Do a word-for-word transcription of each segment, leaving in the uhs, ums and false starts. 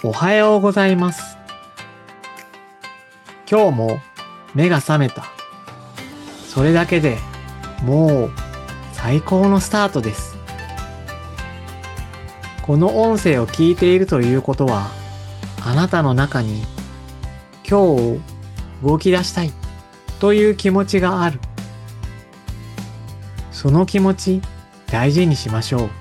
おはようございます。今日も目が覚めた。それだけでもう最高のスタートです。この音声を聞いているということは、あなたの中に今日を動き出したいという気持ちがある。その気持ち大事にしましょう。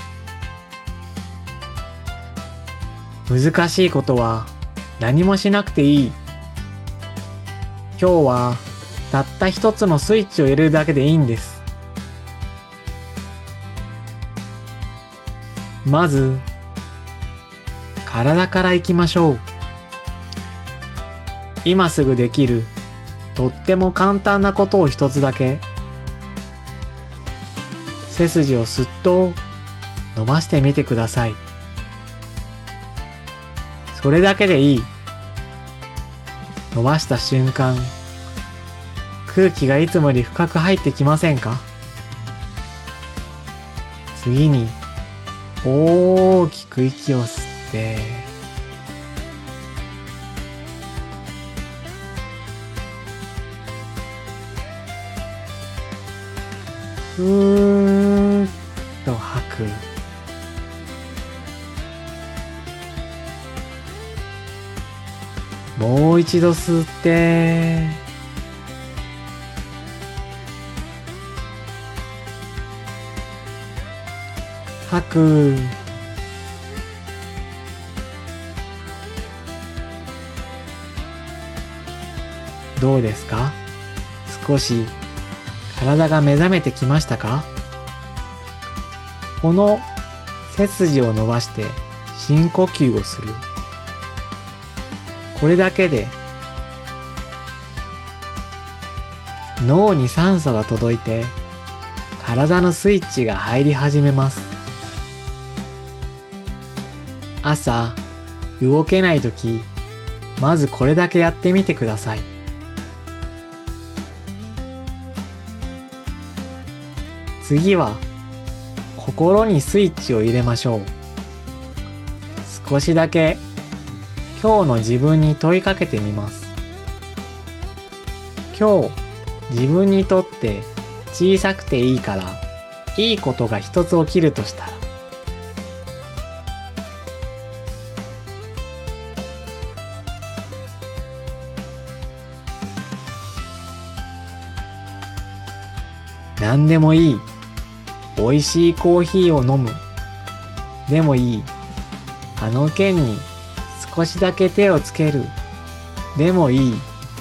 難しいことは何もしなくていい。今日はたった一つのスイッチを入れるだけでいいんです。まず、体からいきましょう。今すぐできるとっても簡単なことを一つだけ。背筋をすっと伸ばしてみてください。それだけでいい。伸ばした瞬間、空気がいつもより深く入ってきませんか？次に、大きく息を吸って、ふーっと吐く。もう一度吸って、吐く。どうですか？少し体が目覚めてきましたか？この背筋を伸ばして深呼吸をする。これだけで脳に酸素が届いて体のスイッチが入り始めます。朝動けないとき、まずこれだけやってみてください。次は心にスイッチを入れましょう。少しだけ今日の自分に問いかけてみます。今日自分にとって小さくていいからいいことが一つ起きるとしたら、何でもいい。美味しいコーヒーを飲む。でもいい。あの件に少しだけ手をつける。でもいい。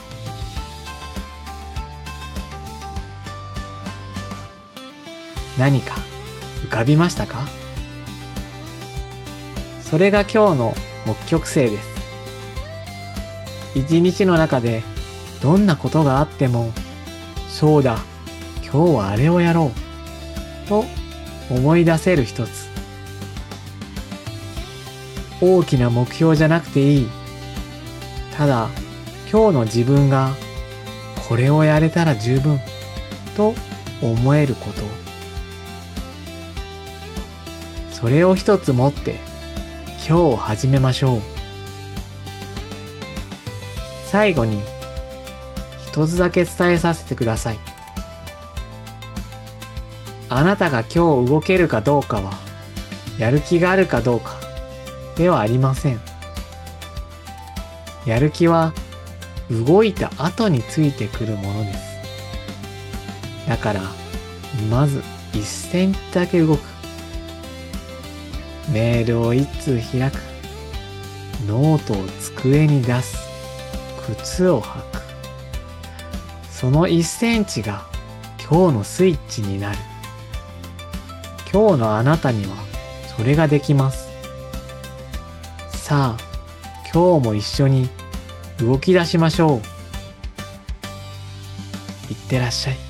何か浮かびましたか？それが今日の北極星です。一日の中でどんなことがあっても、そうだ、今日はあれをやろうと思い出せる一つ。大きな目標じゃなくていい。ただ今日の自分がこれをやれたら十分と思えること。それを一つ持って今日を始めましょう。最後に一つだけ伝えさせてください。あなたが今日動けるかどうかは、やる気があるかどうかではありません。やる気は動いた後についてくるものです。だから、まず一センチだけ動く。メールを一通開く。ノートを机に出す。靴を履く。その一センチが今日のスイッチになる。今日のあなたにはそれができます。さあ、今日も一緒に動き出しましょう。いってらっしゃい。